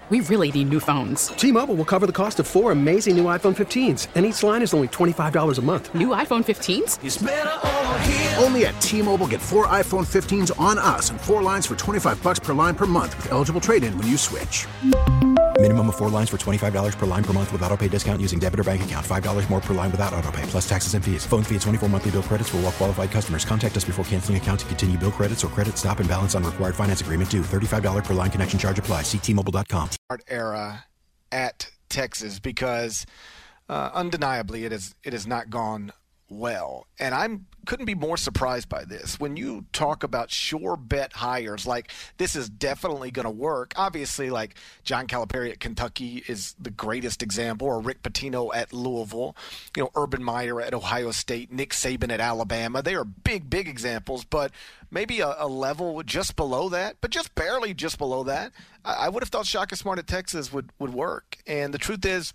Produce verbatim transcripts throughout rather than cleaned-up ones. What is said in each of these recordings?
We really need new phones. T-Mobile will cover the cost of four amazing new iPhone fifteens, and each line is only twenty-five dollars a month. New iPhone fifteens? It's better over here. Only at T-Mobile, get four iPhone fifteens on us and four lines for twenty-five dollars per line per month with eligible trade-in when you switch. Minimum of four lines for twenty-five dollars per line per month with autopay discount using debit or bank account. five dollars more per line without autopay, plus taxes and fees. Phone fee at twenty-four monthly bill credits for well-qualified customers. Contact us before canceling account to continue bill credits or credit stop and balance on required finance agreement due. thirty-five dollars per line connection charge applies. See T Mobile dot com. Era at Texas because uh, undeniably it is it has not gone well, and I'm couldn't be more surprised by this. When you talk about sure bet hires, like this is definitely going to work. Obviously, like John Calipari at Kentucky is the greatest example, or Rick Pitino at Louisville, you know, Urban Meyer at Ohio State, Nick Saban at Alabama. They are big, big examples, but maybe a, a level just below that, but just barely just below that. I, I would have thought Shaka Smart at Texas would, would work. And the truth is,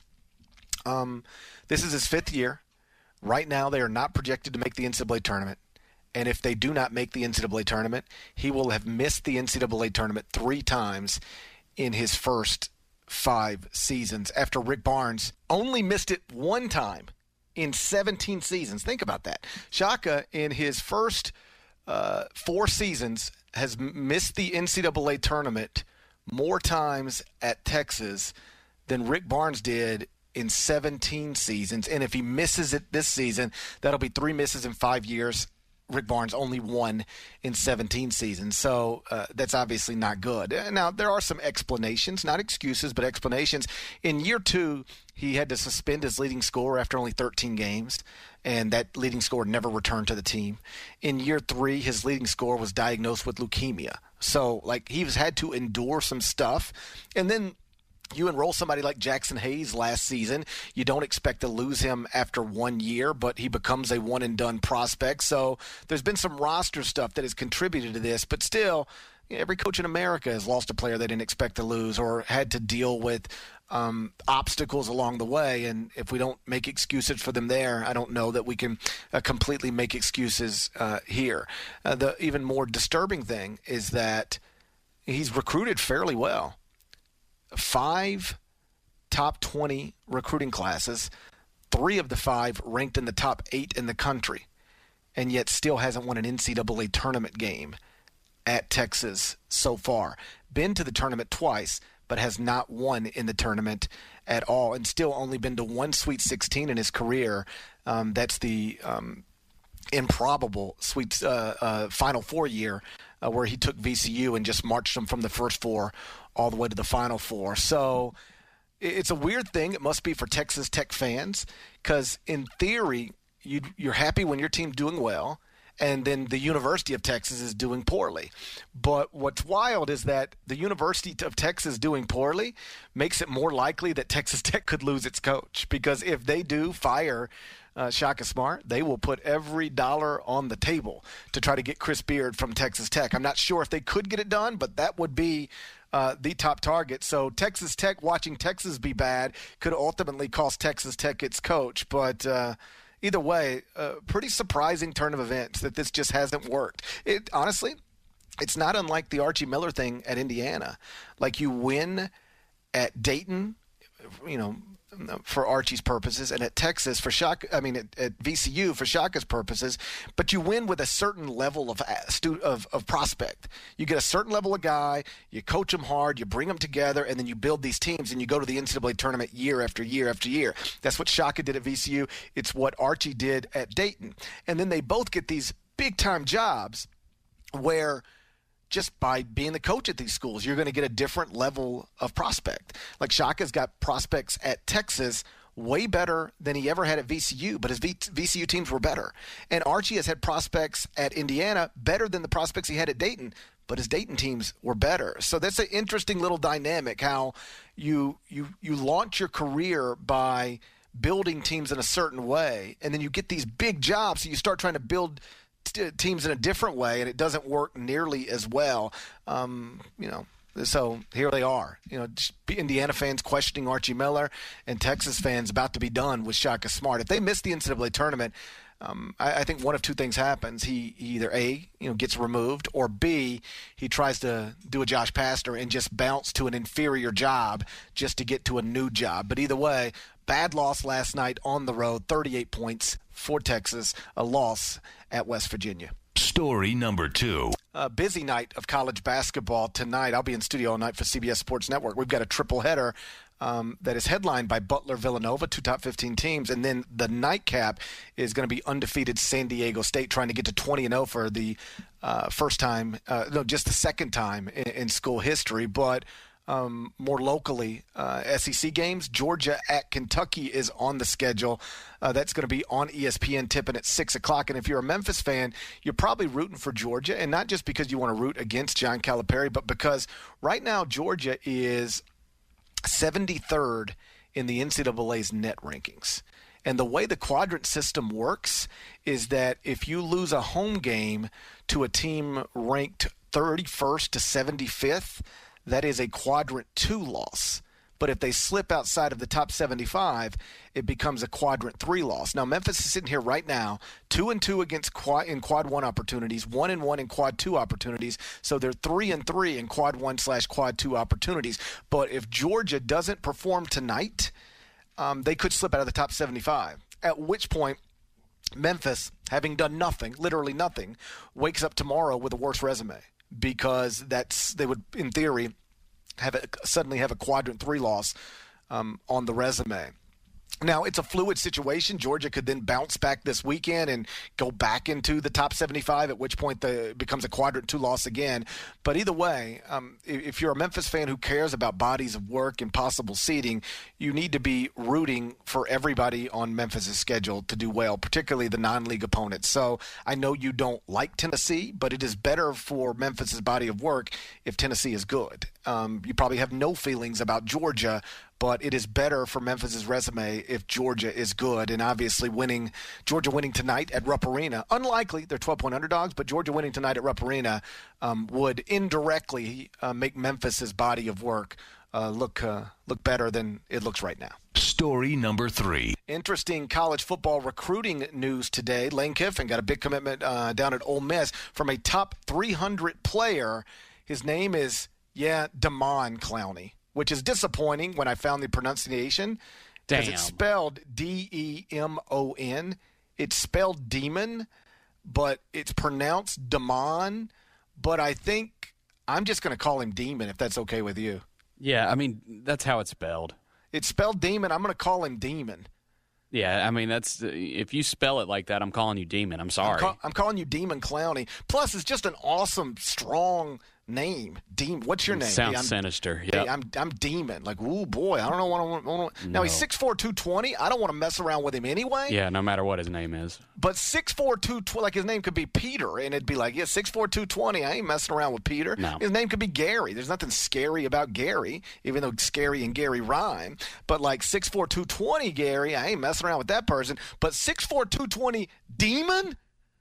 um, this is his fifth year. Right now, they are not projected to make the N C double A tournament. And if they do not make the N C double A tournament, he will have missed the N C double A tournament three times in his first five seasons, after Rick Barnes only missed it one time in seventeen seasons. Think about that. Shaka, in his first uh, four seasons, has missed the N C double A tournament more times at Texas than Rick Barnes did in seventeen seasons. And if he misses it this season, that'll be three misses in five years. Rick Barnes only won in seventeen seasons. So uh, that's obviously not good. Now, there are some explanations, not excuses, but explanations. In year two, he had to suspend his leading scorer after only thirteen games, and that leading scorer never returned to the team. In year three, his leading scorer was diagnosed with leukemia. So, like, he's had to endure some stuff. And then you enroll somebody like Jackson Hayes last season. You don't expect to lose him after one year, but he becomes a one-and-done prospect. So there's been some roster stuff that has contributed to this, but still, every coach in America has lost a player they didn't expect to lose or had to deal with um, obstacles along the way. And if we don't make excuses for them there, I don't know that we can uh, completely make excuses uh, here. Uh, the even more disturbing thing is that he's recruited fairly well. Five top twenty recruiting classes, three of the five ranked in the top eight in the country, and yet still hasn't won an N C double A tournament game at Texas so far. Been to the tournament twice, but has not won in the tournament at all, and still only been to one Sweet sixteen in his career. Um, that's the um, improbable Sweet uh, uh, Final Four year uh, where he took V C U and just marched them from the first four all the way to the Final Four. So it's a weird thing. It must be for Texas Tech fans, because in theory, you, you're happy when your team's doing well, and then the University of Texas is doing poorly. But what's wild is that the University of Texas doing poorly makes it more likely that Texas Tech could lose its coach, because if they do fire uh, Shaka Smart, they will put every dollar on the table to try to get Chris Beard from Texas Tech. I'm not sure if they could get it done, but that would be Uh, the top target. So Texas Tech watching Texas be bad could ultimately cost Texas Tech its coach. But uh, either way, uh, pretty surprising turn of events that this just hasn't worked. It honestly, it's not unlike the Archie Miller thing at Indiana. Like, you win at Dayton, you know, for Archie's purposes, and at Texas for Shaka, I mean at, at V C U for Shaka's purposes, but you win with a certain level of, of of prospect. You get a certain level of guy, you coach them hard, you bring them together, and then you build these teams, and you go to the N C double A tournament year after year after year. That's what Shaka did at V C U. It's what Archie did at Dayton. And then they both get these big-time jobs where just by being the coach at these schools, you're going to get a different level of prospect. Like, Shaka's got prospects at Texas way better than he ever had at V C U, but his v- VCU teams were better. And Archie has had prospects at Indiana better than the prospects he had at Dayton, but his Dayton teams were better. So that's an interesting little dynamic, how you you you launch your career by building teams in a certain way, and then you get these big jobs, so you start trying to build t- teams in a different way, and it doesn't work nearly as well. Um, you know, so here they are. You know, Indiana fans questioning Archie Miller, and Texas fans about to be done with Shaka Smart. If they miss the N C double A tournament, Um, I, I think one of two things happens. He, he either A, you know, gets removed, or B, he tries to do a Josh Pastner and just bounce to an inferior job just to get to a new job. But either way, bad loss last night on the road, thirty-eight points for Texas, a loss at West Virginia. Story number two. A busy night of college basketball tonight. I'll be in studio all night for C B S Sports Network. We've got a triple header um, that is headlined by Butler Villanova, two top fifteen teams. And then the nightcap is going to be undefeated San Diego State trying to get to twenty and oh for the uh, first time, uh, no, just the second time in, in school history. But Um, more locally, uh, S E C games. Georgia at Kentucky is on the schedule. Uh, that's going to be on E S P N, tipping at six o'clock. And if you're a Memphis fan, you're probably rooting for Georgia, and not just because you want to root against John Calipari, but because right now Georgia is seventy-third in the N C double A's net rankings. And the way the quadrant system works is that if you lose a home game to a team ranked thirty-first to seventy-fifth, that is a quadrant two loss. But if they slip outside of the top seventy-five, it becomes a quadrant three loss. Now, Memphis is sitting here right now, two and two against quad in quad one opportunities, one and one in quad two opportunities. So they're three and three in quad one slash quad two opportunities. But if Georgia doesn't perform tonight, um, they could slip out of the top seventy-five. At which point, Memphis, having done nothing, literally nothing, wakes up tomorrow with a worse resume. Because that's they would, in theory, have a, suddenly have a quadrant three loss um, on the resume. Now, it's a fluid situation. Georgia could then bounce back this weekend and go back into the top seventy-five, at which point the, it becomes a quadrant two loss again. But either way, um, if you're a Memphis fan who cares about bodies of work and possible seeding, you need to be rooting for everybody on Memphis' schedule to do well, particularly the non-league opponents. So I know you don't like Tennessee, but it is better for Memphis' body of work if Tennessee is good. Um, you probably have no feelings about Georgia, but it is better for Memphis' resume if Georgia is good. And obviously winning, Georgia winning tonight at Rupp Arena, unlikely, they're twelve-point underdogs, but Georgia winning tonight at Rupp Arena um, would indirectly uh, make Memphis' body of work uh, look uh, look better than it looks right now. Story number three. Interesting college football recruiting news today. Lane Kiffin got a big commitment uh, down at Ole Miss from a top three hundred player. His name is, yeah, Damon Clowney, which is disappointing when I found the pronunciation. Because it's spelled D E M O N. It's spelled demon, but it's pronounced Damon. But I think I'm just going to call him Demon, if that's okay with you. Yeah, I mean, that's how it's spelled. It's spelled Demon. I'm going to call him Demon. Yeah, I mean, that's if you spell it like that, I'm calling you Demon. I'm sorry. I'm, call, I'm calling you Demon Clowney. Plus, it's just an awesome, strong name. Demon. What's your name? Sounds hey, I'm, sinister. Hey, yep. I'm I'm Demon. Like, ooh, boy, I don't know what I want. want now, no. he's six four, two twenty. I don't want to mess around with him anyway. Yeah, no matter what his name is. But six four, two twenty, like his name could be Peter, and it'd be like, yeah, six four, two twenty. I ain't messing around with Peter. No. His name could be Gary. There's nothing scary about Gary, even though scary and Gary rhyme. But like six four, two twenty Gary, I ain't messing around with that person. But six four, two twenty Demon?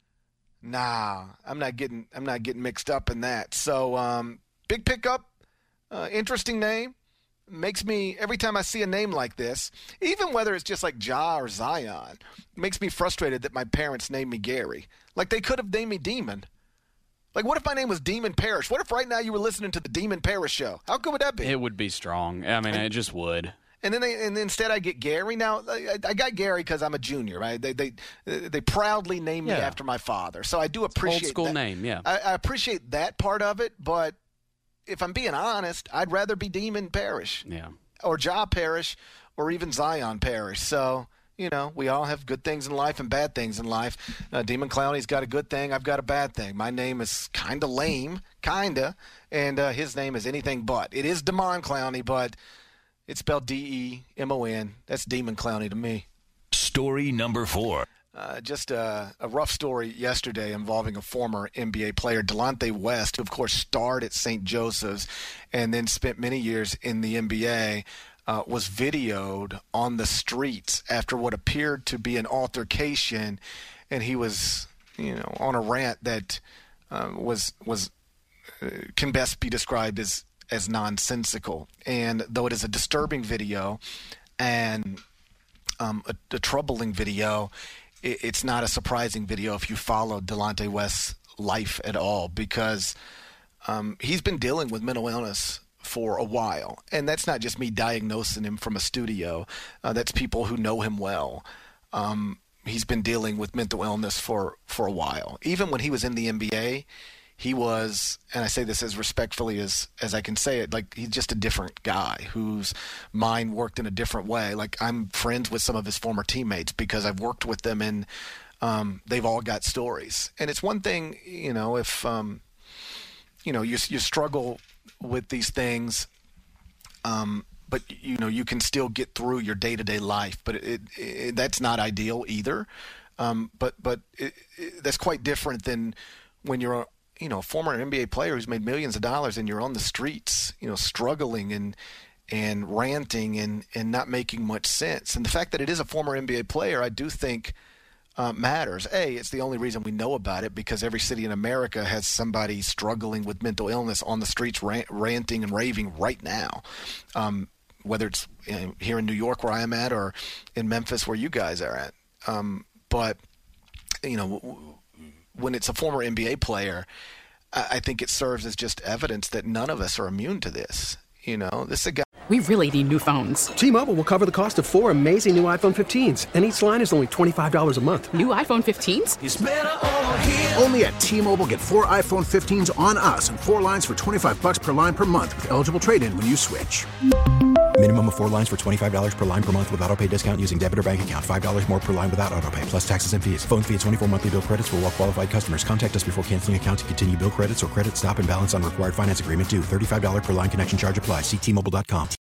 Nah, I'm not getting I'm not getting mixed up in that. So, um, big pickup, uh, interesting name. Makes me, every time I see a name like this, even whether it's just like Ja or Zion, makes me frustrated that my parents named me Gary. Like, they could have named me Demon. Like, what if my name was Demon Parrish? What if right now you were listening to the Demon Parrish show? How good would that be? It would be strong. I mean, and, it just would. And then they, and instead I get Gary. Now, I, I got Gary because I'm a junior, right? They they they proudly named yeah. me after my father. So I do appreciate Old school that. name, yeah. I, I appreciate that part of it, but if I'm being honest, I'd rather be Demon Parrish. Yeah. Or Ja Parrish, or even Zion Parrish. So, you know, we all have good things in life and bad things in life. Uh, Demon Clowney's got a good thing. I've got a bad thing. My name is kind of lame, kind of, and uh, his name is anything but. It is Damon Clowney, but it's spelled D E M O N. That's Demon Clowney to me. Story number four. Uh, just a, a rough story yesterday involving a former N B A player, Delonte West, who, of course, starred at Saint Joseph's and then spent many years in the N B A, uh, was videoed on the streets after what appeared to be an altercation, and he was, you know, on a rant that uh, was was uh, can best be described as as nonsensical. And though it is a disturbing video and um, a, a troubling video, it, it's not a surprising video if you follow Delonte West's life at all, because um, he's been dealing with mental illness for a while. And that's not just me diagnosing him from a studio. Uh, that's people who know him well. Um, he's been dealing with mental illness for, for a while. Even when he was in the N B A, he was, and I say this as respectfully as, as I can say it, like he's just a different guy whose mind worked in a different way. Like I'm friends with some of his former teammates because I've worked with them, and um, they've all got stories. And it's one thing, you know, if, um, you know, you, you struggle with these things, um, but, you know, you can still get through your day-to-day life. But it, it, it, that's not ideal either. Um, but but it, it, that's quite different than when you're a, you know, a former N B A player who's made millions of dollars and you're on the streets, you know, struggling and and ranting and, and not making much sense. And the fact that it is a former N B A player, I do think uh, matters. A, it's the only reason we know about it, because every city in America has somebody struggling with mental illness on the streets rant, ranting and raving right now, um, whether it's you know, here in New York where I am at or in Memphis where you guys are at. Um, but, you know, w- when it's a former N B A player, I think it serves as just evidence that none of us are immune to this. You know, this is a guy. We really need new phones. T-Mobile will cover the cost of four amazing new iPhone fifteens, and each line is only twenty-five dollars a month. New iPhone fifteens? It's better over here. Only at T-Mobile, get four iPhone fifteens on us and four lines for twenty-five bucks per line per month with eligible trade-in when you switch. Minimum of four lines for twenty-five dollars per line per month with autopay discount using debit or bank account. five dollars more per line without autopay, plus taxes and fees. Phone fee at twenty-four monthly bill credits for well-qualified customers. Contact us before canceling account to continue bill credits or credit stop and balance on required finance agreement due. thirty-five dollars per line connection charge applies. See T Mobile dot com.